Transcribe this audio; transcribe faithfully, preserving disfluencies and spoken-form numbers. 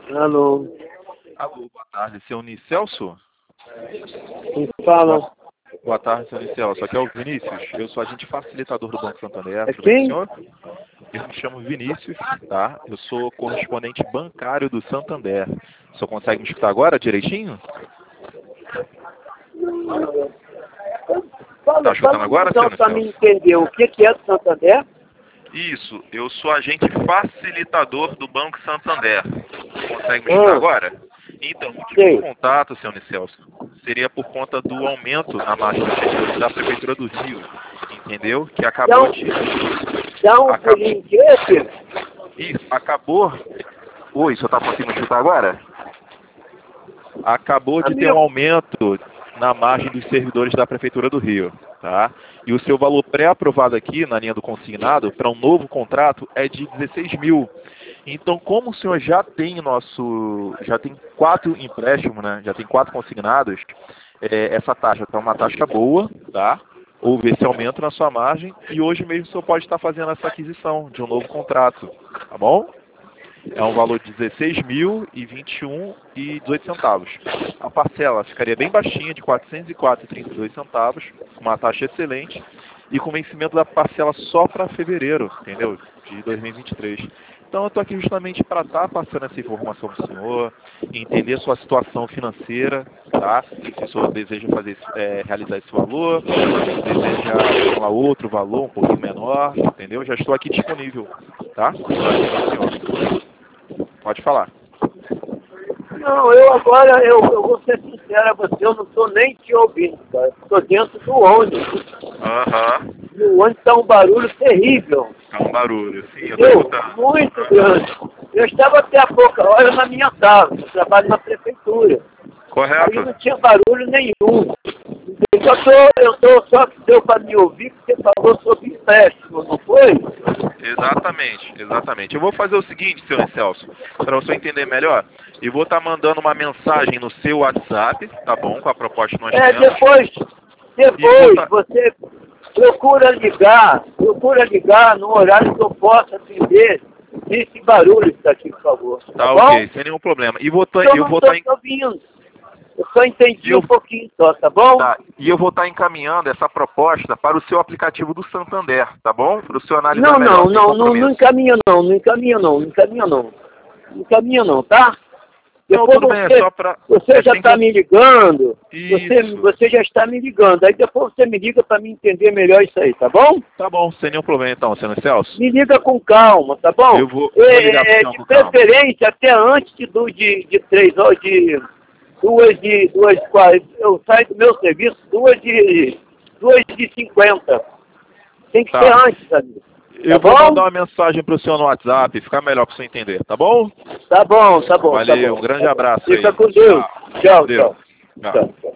Alô. Alô, boa tarde, seu Nicelso? Quem fala? Boa tarde, seu Nicelso. Aqui é o Vinícius. Eu sou agente facilitador do Banco Santander. É Tudo bem, quem? senhor? Eu me chamo Vinícius, tá? Eu sou correspondente bancário do Santander. O senhor consegue me escutar agora direitinho? Fala, Tá escutando agora, seu para me Nicelso? entender o que, que é do Santander. Isso, eu sou agente facilitador do Banco Santander. Consegue me escutar Ah, agora? Então, o motivo sei. do contato, seu Nicelso, seria por conta do aumento na margem dos servidores da Prefeitura do Rio, entendeu? Que acabou Dá um, de... dá um Acabou... pulinho de esse. Isso, acabou... Oi, o senhor está conseguindo escutar agora? Acabou de ter um Amigo, aumento na margem dos servidores da Prefeitura do Rio, tá? E o seu valor pré-aprovado aqui, na linha do consignado, para um novo contrato, é de dezesseis mil. Então, como o senhor já tem nosso, já tem quatro empréstimos, né? Já tem quatro consignados, é, essa taxa está uma taxa boa, tá? Houve esse aumento na sua margem e hoje mesmo o senhor pode estar fazendo essa aquisição de um novo contrato, tá bom? É um valor de dezesseis mil e vinte e um e dezoito centavos. A parcela ficaria bem baixinha, de quatrocentos e quatro reais e trinta e dois centavos, com uma taxa excelente, e com vencimento da parcela só para fevereiro, entendeu? De dois mil e vinte e três. Então eu estou aqui justamente para estar passando essa informação para o senhor, entender sua situação financeira, tá? Se o senhor deseja fazer, é, realizar esse valor, se deseja falar outro valor, um pouquinho menor, entendeu? Já estou aqui disponível, tá? Pode falar. não, eu agora, eu, eu vou ser sincero a você, eu não estou nem te ouvindo, cara. Estou dentro do ônibus. Aham. E o ônibus está um barulho terrível. Tá um barulho, sim, eu tô Entendeu? escutando. Muito grande. Eu estava até há pouca hora na minha casa, eu trabalho na prefeitura. Aí Correto? não tinha barulho nenhum. Eu só tô, eu tô, só que deu para me ouvir porque você falou sobre empréstimo, não foi? Exatamente, exatamente. Eu vou fazer o seguinte, senhor Celso, para você entender melhor, eu vou estar mandando uma mensagem no seu WhatsApp, tá bom, com a proposta que nós É, temos. depois, E depois vou tá... você procura ligar, procura ligar no horário que eu possa atender esse barulho está aqui, por favor. Tá, Tá bom? ok, sem nenhum problema. E vou tá, Eu eu não vou estou estar te ouvindo. Eu só entendi eu... um pouquinho só, tá bom? Tá, e eu vou estar encaminhando essa proposta para o seu aplicativo do Santander, tá bom? Para o senhor analisar Não, melhor. não, sem não, não, não compromisso. encaminha não, não encaminha não, não encaminha não. Não encaminha não, tá? Não, Depois tudo bem, é você, só para... você É já sem está com- me ligando, você, Isso. você já está me ligando. Aí depois você me liga para me entender melhor isso aí, tá bom? Tá bom, sem nenhum problema então, senhor Celso. Me liga com calma, tá bom? Eu vou, vou ligar pro É, senhor de com calma. preferência até antes de, do- de, de três horas, de duas de duas quase. Eu saio do meu serviço duas de duas de cinquenta. Tem que Tá. ser antes, amigo. Eu Tá vou bom? mandar uma mensagem pro senhor no WhatsApp, ficar melhor para o senhor entender, tá bom? Tá bom, tá bom, tá Valeu, bom. um grande Tá bom. abraço Fica aí. com Deus. Tchau. Tchau, Deus. tchau. Tchau. Tchau, tchau.